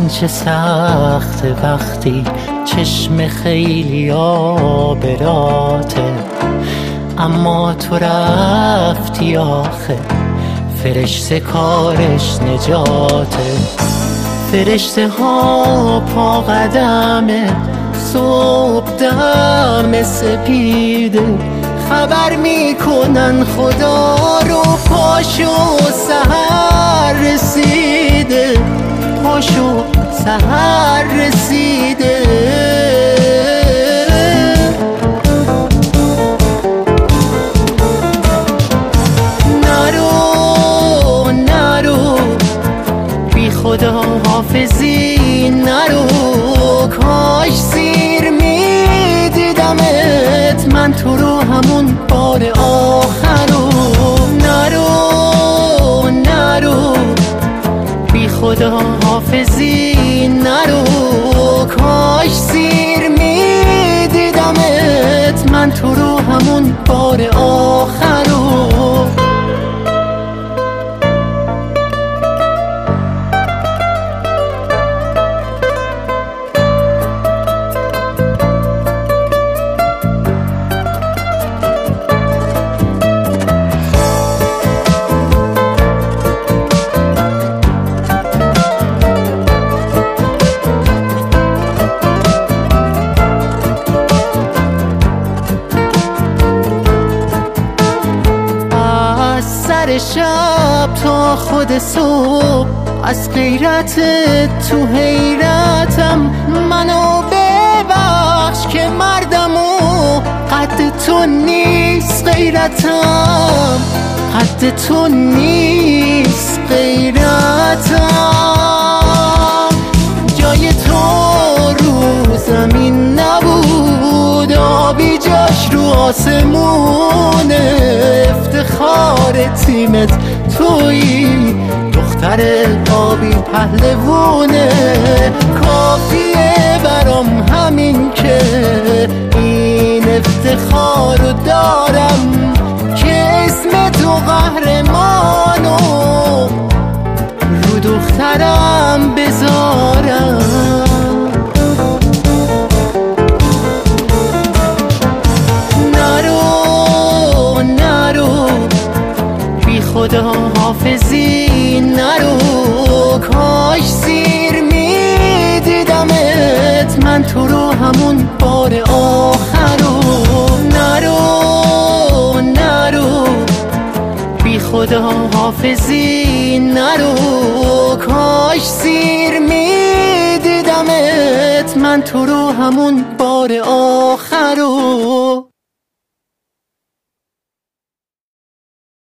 چه سخت وقتی چشم خیلی آبراته، اما تو رفتی آخه فرشته کارش نجاته. فرشته ها پا قدمه صبح دم سپیده، خبر میکنن خدا رو پاشو سحر رسیده، پاشو سحر رسیده. نرو نرو بی خدا حافظی نرو، کاش سیر میدیدمت من تو رو همون بار آخرو. نرو نرو بی خدا حافظی نرو، کاش سیر میدیدمت من تو رو همون بار آخرو. سر شب تا خود صبح از غیرت تو حیرتم، منو ببخش که مردم و قد تو نیست غیرتم، قد تو نیست غیرتم. جای تو رو زمین نبود، آبی جاش رو آسمون، افتخار تیمت تویی دختر آبی پهلوونه. کافیه برام همین که این افتخار رو دارم که اسم تو قهرمانو رو دخترم بذارم. خدا حافظی نرو، کاش سیر میدیدمت من تو رو همون بار آخرو. نرو نرو بی خدا حافظی نرو، کاش سیر میدیدمت من تو رو همون بار آخرو.